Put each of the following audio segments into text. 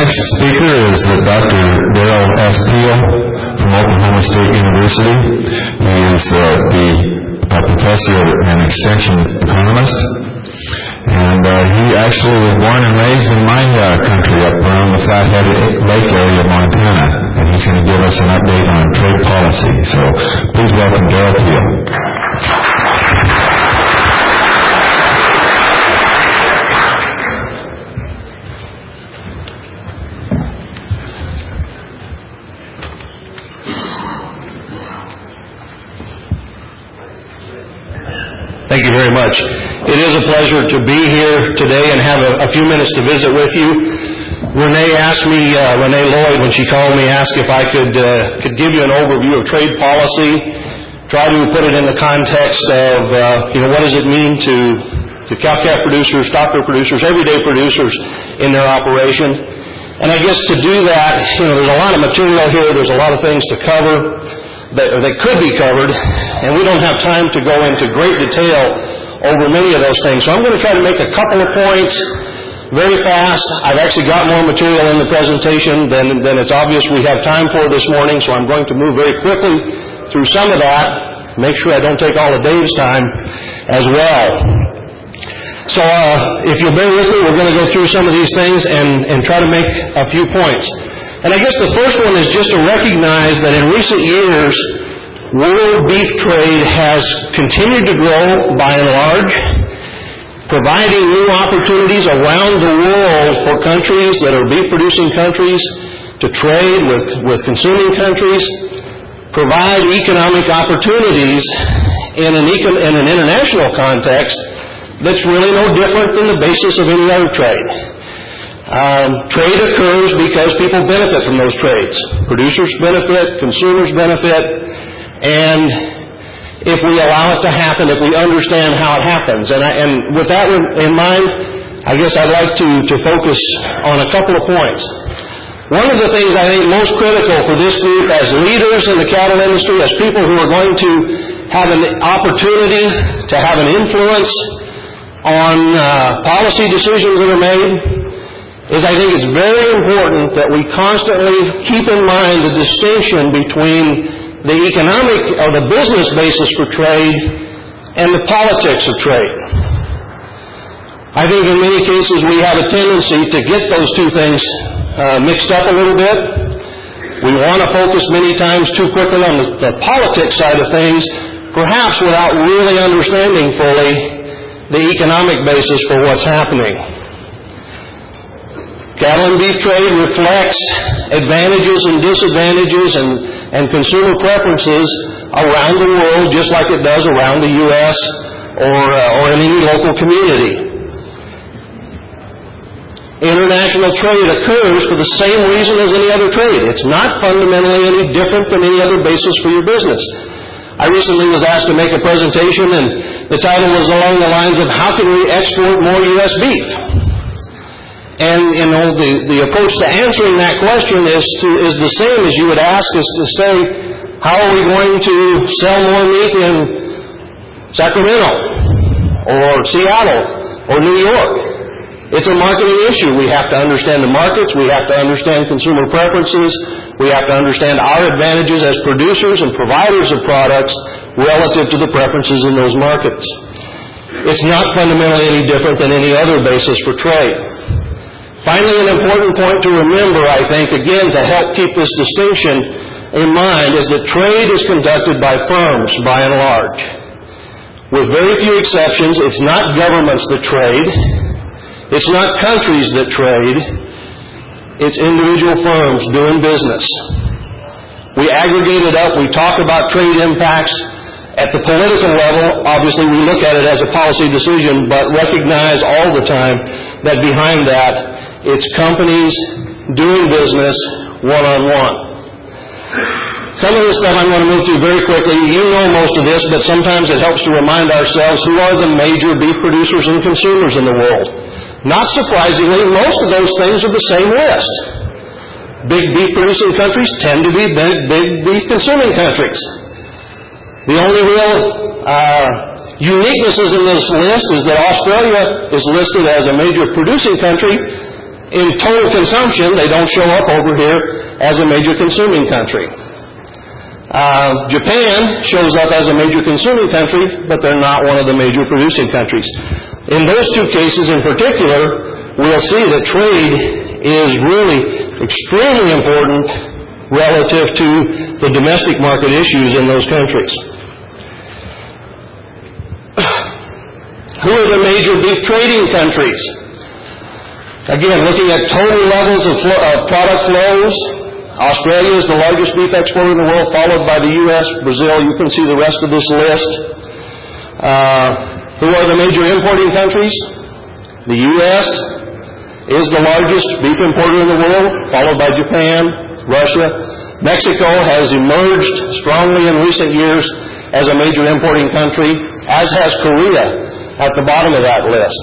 next speaker is Dr. Darrell S. Peel from Oklahoma State University. He is the professor and extension economist. And he actually was born and raised in my country up around the Flathead Lake area of Montana. And he's going to give us an update on trade policy. So please welcome Darrell Peel. Thank you very much. It is a pleasure to be here today and have a few minutes to visit with you. Renee Lloyd, when she called me, asked if I could give you an overview of trade policy, try to put it in the context of, what does it mean to cow-calf producers, stocker producers, everyday producers in their operation. And I guess to do that, there's a lot of material here, there's a lot of things to cover that could be covered, and we don't have time to go into great detail over many of those things. So I'm going to try to make a couple of points very fast. I've actually got more material in the presentation than it's obvious we have time for this morning, so I'm going to move very quickly through some of that, make sure I don't take all of Dave's time as well. So if you'll bear with me, we're going to go through some of these things and try to make a few points. And I guess the first one is just to recognize that in recent years, world beef trade has continued to grow by and large, providing new opportunities around the world for countries that are beef-producing countries to trade with consuming countries, provide economic opportunities in an international context that's really no different than the basis of any other trade. Trade occurs because people benefit from those trades. Producers benefit, consumers benefit, and if we allow it to happen, if we understand how it happens. And with that in mind, I guess I'd like to focus on a couple of points. One of the things I think most critical for this group as leaders in the cattle industry, as people who are going to have an opportunity to have an influence on policy decisions that are made, is I think it's very important that we constantly keep in mind the distinction between the economic or the business basis for trade and the politics of trade. I think in many cases we have a tendency to get those two things mixed up a little bit. We want to focus many times too quickly on the politics side of things, perhaps without really understanding fully the economic basis for what's happening. Cattle and beef trade reflects advantages and disadvantages and consumer preferences around the world, just like it does around the U.S. or in any local community. International trade occurs for the same reason as any other trade. It's not fundamentally any different than any other basis for your business. I recently was asked to make a presentation, and the title was along the lines of, how can we export more U.S. beef? And, the approach to answering that question is the same as you would ask us to say, how are we going to sell more meat in Sacramento or Seattle or New York? It's a marketing issue. We have to understand the markets. We have to understand consumer preferences. We have to understand our advantages as producers and providers of products relative to the preferences in those markets. It's not fundamentally any different than any other basis for trade. Finally, an important point to remember, I think, again, to help keep this distinction in mind, is that trade is conducted by firms, by and large. With very few exceptions, it's not governments that trade. It's not countries that trade. It's individual firms doing business. We aggregate it up. We talk about trade impacts. At the political level, obviously we look at it as a policy decision, but recognize all the time that behind that, it's companies doing business one-on-one. Some of this stuff I'm going to move through very quickly. You know most of this, but sometimes it helps to remind ourselves who are the major beef producers and consumers in the world. Not surprisingly, most of those things are the same list. Big beef producing countries tend to be big beef consuming countries. The only real uniquenesses in this list is that Australia is listed as a major producing country in total consumption, they don't show up over here as a major consuming country. Japan shows up as a major consuming country, but they're not one of the major producing countries. In those two cases in particular, we'll see that trade is really extremely important relative to the domestic market issues in those countries. Who are the major beef trading countries? Again, looking at total levels of product flows, Australia is the largest beef exporter in the world, followed by the U.S., Brazil. You can see the rest of this list. Who are the major importing countries? The U.S. is the largest beef importer in the world, followed by Japan, Russia. Mexico has emerged strongly in recent years as a major importing country, as has Korea at the bottom of that list.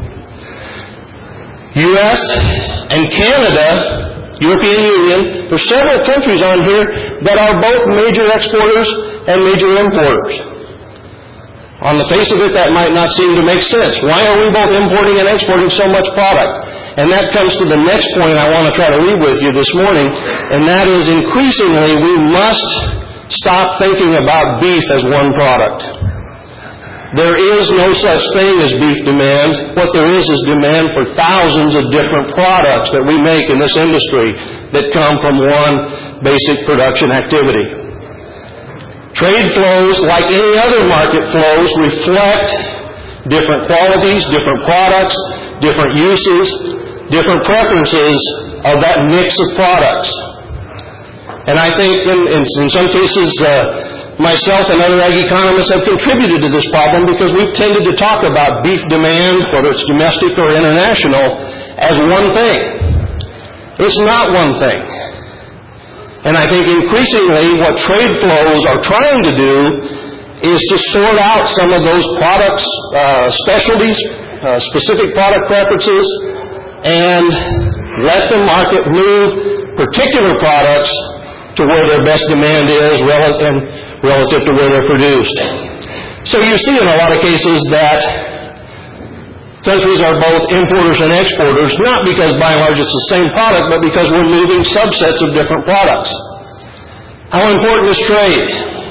U.S. and Canada, European Union, there's several countries on here that are both major exporters and major importers. On the face of it, that might not seem to make sense. Why are we both importing and exporting so much product? And that comes to the next point I want to try to leave with you this morning, and that is increasingly we must stop thinking about beef as one product. There is no such thing as beef demand. What there is demand for thousands of different products that we make in this industry that come from one basic production activity. Trade flows, like any other market flows, reflect different qualities, different products, different uses, different preferences of that mix of products. And I think in some cases, myself and other ag economists have contributed to this problem because we've tended to talk about beef demand, whether it's domestic or international, as one thing. It's not one thing. And I think increasingly what trade flows are trying to do is to sort out some of those products, specialties, specific product preferences, and let the market move particular products to where their best demand is relative to where they're produced. So you see in a lot of cases that countries are both importers and exporters, not because by and large it's the same product, but because we're moving subsets of different products. How important is trade?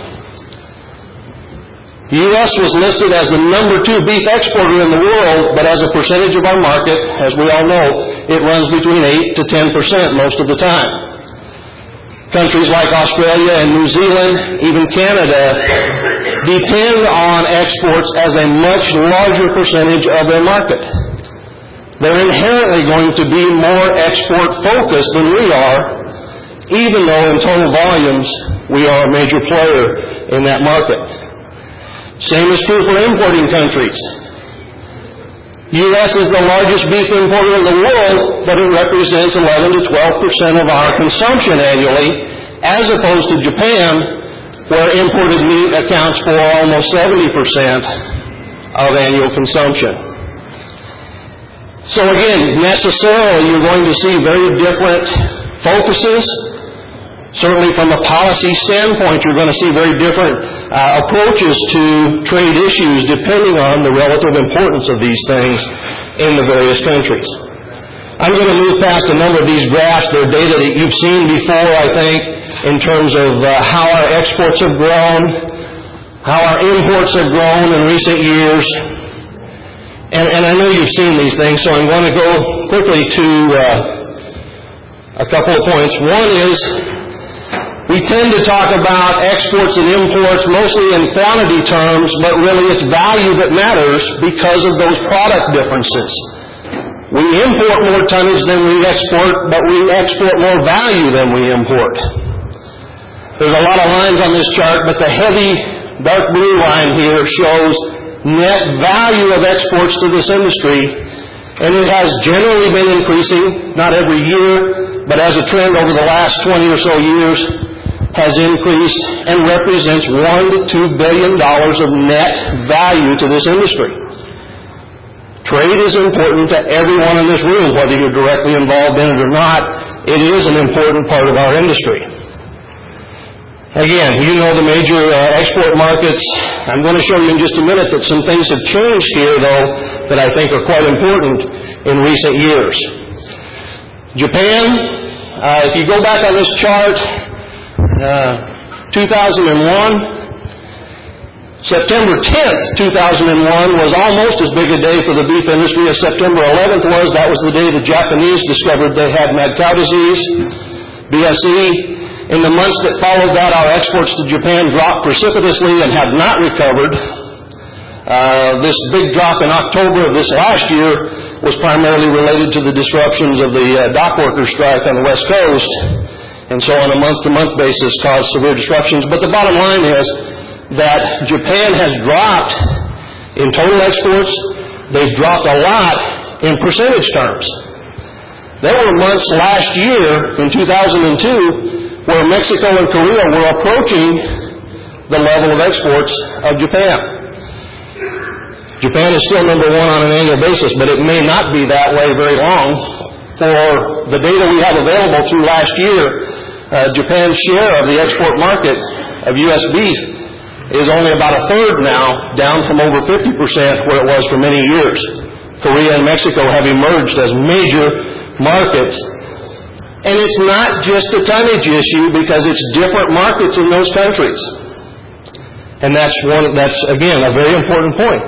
The U.S. was listed as the number 2 beef exporter in the world, but as a percentage of our market, as we all know, it runs between 8 to 10% most of the time. Countries like Australia and New Zealand, even Canada, depend on exports as a much larger percentage of their market. They're inherently going to be more export-focused than we are, even though in total volumes we are a major player in that market. Same is true for importing countries. U.S. is the largest beef importer in the world, but it represents 11 to 12% of our consumption annually, as opposed to Japan, where imported meat accounts for almost 70% of annual consumption. So again, necessarily you're going to see very different focuses. Certainly from a policy standpoint, you're going to see very different approaches to trade issues depending on the relative importance of these things in the various countries. I'm going to move past a number of these graphs. They're data that you've seen before, I think, in terms of how our exports have grown, how our imports have grown in recent years. And I know you've seen these things, so I'm going to go quickly to a couple of points. One is, we tend to talk about exports and imports mostly in quantity terms, but really it's value that matters because of those product differences. We import more tonnage than we export, but we export more value than we import. There's a lot of lines on this chart, but the heavy dark blue line here shows net value of exports to this industry, and it has generally been increasing, not every year, but as a trend over the last 20 or so years, has increased and represents $1 to $2 billion of net value to this industry. Trade is important to everyone in this room, whether you're directly involved in it or not. It is an important part of our industry. Again, you know the major export markets. I'm going to show you in just a minute that some things have changed here, though, that I think are quite important in recent years. Japan, if you go back on this chart, 2001, September 10th, 2001 was almost as big a day for the beef industry as September 11th was. That was the day the Japanese discovered they had mad cow disease, BSE. In the months that followed that, our exports to Japan dropped precipitously and have not recovered. This big drop in October of this last year was primarily related to the disruptions of the dock workers' strike on the West Coast, and so on a month-to-month basis caused severe disruptions. But the bottom line is that Japan has dropped in total exports. They've dropped a lot in percentage terms. There were months last year, in 2002, where Mexico and Korea were approaching the level of exports of Japan. Japan is still number one on an annual basis, but it may not be that way very long. For the data we have available through last year, Japan's share of the export market of U.S. beef is only about a third now, down from over 50% where it was for many years. Korea and Mexico have emerged as major markets. And it's not just a tonnage issue because it's different markets in those countries. And that's again, a very important point.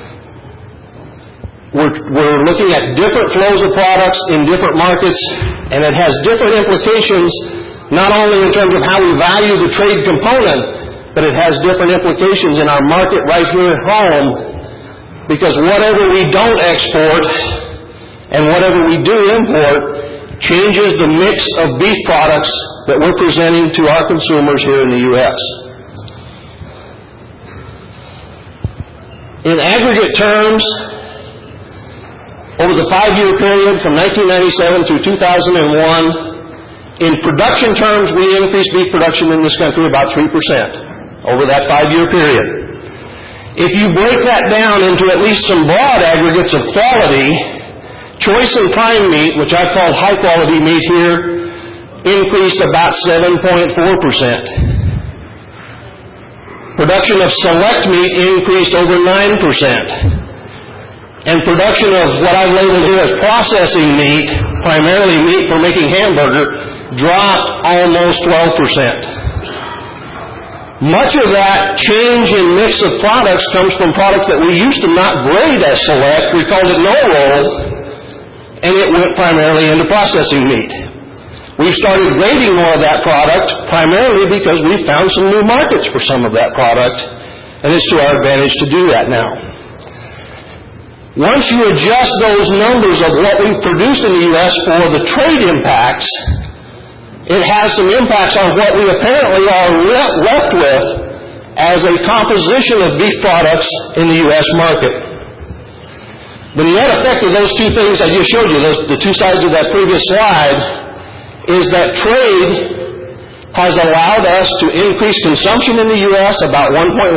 We're looking at different flows of products in different markets, and it has different implications, not only in terms of how we value the trade component, but it has different implications in our market right here at home, because whatever we don't export and whatever we do import changes the mix of beef products that we're presenting to our consumers here in the U.S. In aggregate terms, over the 5-year period from 1997 through 2001, in production terms, we increased beef production in this country about 3%. Over that 5-year period. If you break that down into at least some broad aggregates of quality, choice and prime meat, which I call high quality meat here, increased about 7.4%. Production of select meat increased over 9%. And production of what I've labeled here as processing meat, primarily meat for making hamburger, dropped almost 12%. Much of that change in mix of products comes from products that we used to not grade as select. We called it no-roll, and it went primarily into processing meat. We've started grading more of that product primarily because we've found some new markets for some of that product, and it's to our advantage to do that now. Once you adjust those numbers of what we've produced in the U.S. for the trade impacts, it has some impacts on what we apparently are left with as a composition of beef products in the U.S. market. The net effect of those two things I just showed you, the two sides of that previous slide, is that trade has allowed us to increase consumption in the U.S. about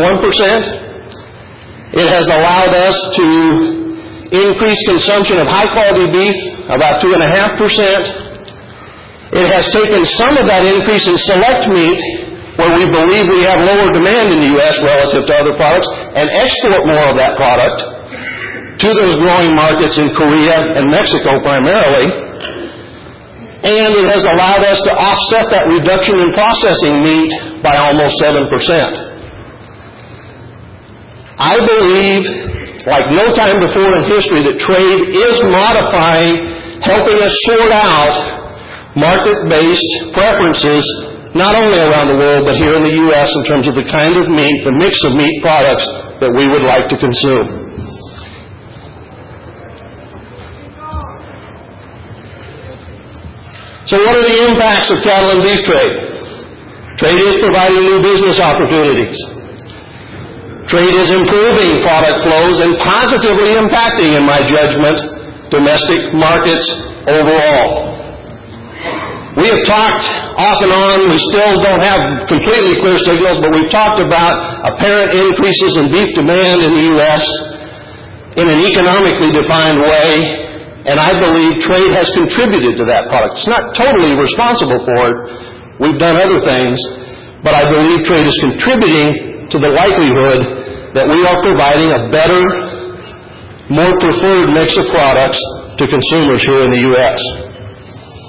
1.1%. It has allowed us to increase consumption of high-quality beef about 2.5%. It has taken some of that increase in select meat, where we believe we have lower demand in the U.S. relative to other products, and export more of that product to those growing markets in Korea and Mexico primarily. And it has allowed us to offset that reduction in processing meat by almost 7%. I believe, like no time before in history, that trade is modifying, helping us sort out market-based preferences, not only around the world, but here in the U.S. in terms of the kind of meat, the mix of meat products that we would like to consume. So what are the impacts of cattle and beef trade? Trade is providing new business opportunities. Trade is improving product flows and positively impacting, in my judgment, domestic markets overall. We have talked off and on, we still don't have completely clear signals, but we've talked about apparent increases in beef demand in the U.S. in an economically defined way, and I believe trade has contributed to that product. It's not totally responsible for it. We've done other things, but I believe trade is contributing to the likelihood that we are providing a better, more preferred mix of products to consumers here in the U.S.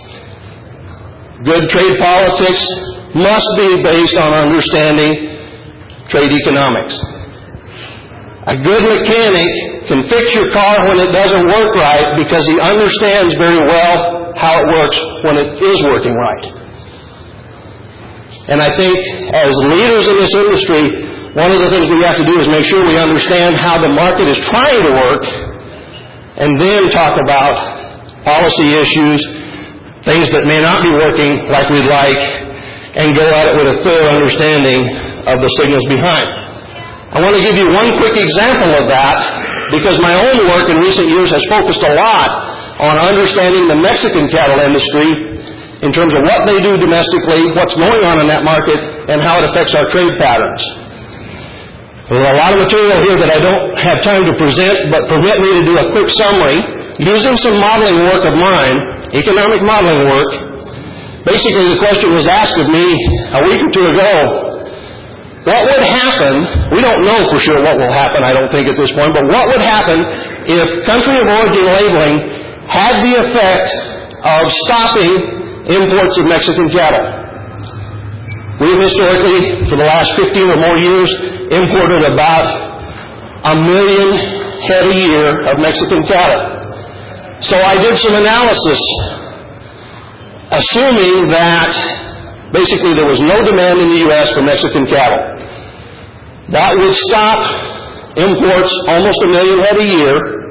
Good trade politics must be based on understanding trade economics. A good mechanic can fix your car when it doesn't work right because he understands very well how it works when it is working right. And I think as leaders in this industry, one of the things we have to do is make sure we understand how the market is trying to work and then talk about policy issues, things that may not be working like we'd like, and go at it with a clear understanding of the signals behind. I want to give you one quick example of that because my own work in recent years has focused a lot on understanding the Mexican cattle industry in terms of what they do domestically, what's going on in that market, and how it affects our trade patterns. There's a lot of material here that I don't have time to present, but permit me to do a quick summary using some modeling work of mine, economic modeling work. Basically, the question was asked of me a week or two ago, what would happen, we don't know for sure what will happen, I don't think at this point, but what would happen if country of origin labeling had the effect of stopping imports of Mexican cattle? We have historically, for the last 15 or more years, imported about 1 million head a year of Mexican cattle. So I did some analysis, assuming that basically there was no demand in the U.S. for Mexican cattle. That would stop imports almost 1 million head a year.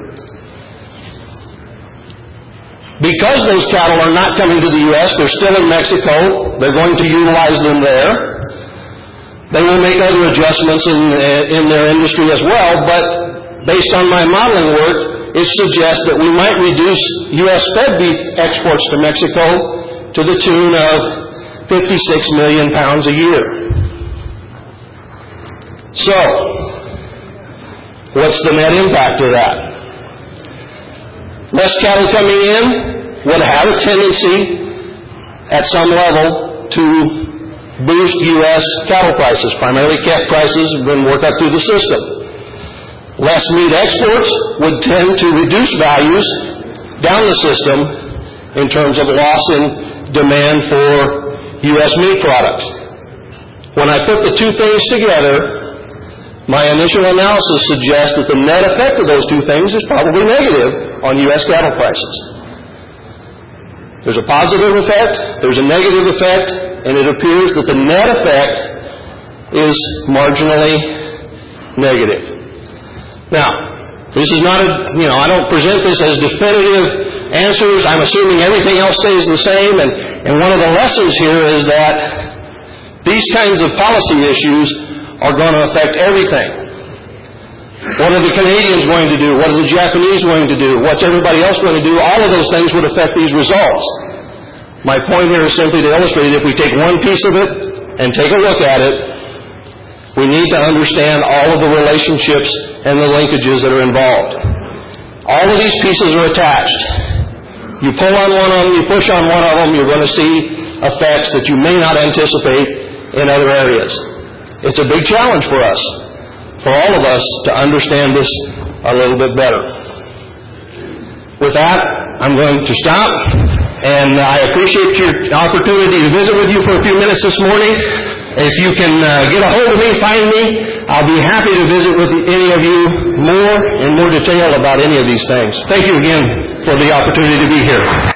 Because those cattle are not coming to the U.S., they're still in Mexico. They're going to utilize them there. They will make other adjustments in their industry as well, but based on my modeling work, it suggests that we might reduce U.S. fed beef exports to Mexico to the tune of 56 million pounds a year. So, what's the net impact of that? Less cattle coming in would have a tendency at some level to boost U.S. cattle prices, primarily calf prices, and then work up through the system. Less meat exports would tend to reduce values down the system in terms of loss in demand for U.S. meat products. When I put the two things together, my initial analysis suggests that the net effect of those two things is probably negative on U.S. cattle prices. There's a positive effect, there's a negative effect, and it appears that the net effect is marginally negative. Now, this is not I don't present this as definitive answers. I'm assuming everything else stays the same, and one of the lessons here is that these kinds of policy issues are going to affect everything. What are the Canadians going to do? What are the Japanese going to do? What's everybody else going to do? All of those things would affect these results. My point here is simply to illustrate that if we take one piece of it and take a look at it, we need to understand all of the relationships and the linkages that are involved. All of these pieces are attached. You pull on one of them, you push on one of them, you're going to see effects that you may not anticipate in other areas. It's a big challenge for us, for all of us, to understand this a little bit better. With that, I'm going to stop, and I appreciate your opportunity to visit with you for a few minutes this morning. If you can get a hold of me, find me, I'll be happy to visit with any of you more in more detail about any of these things. Thank you again for the opportunity to be here.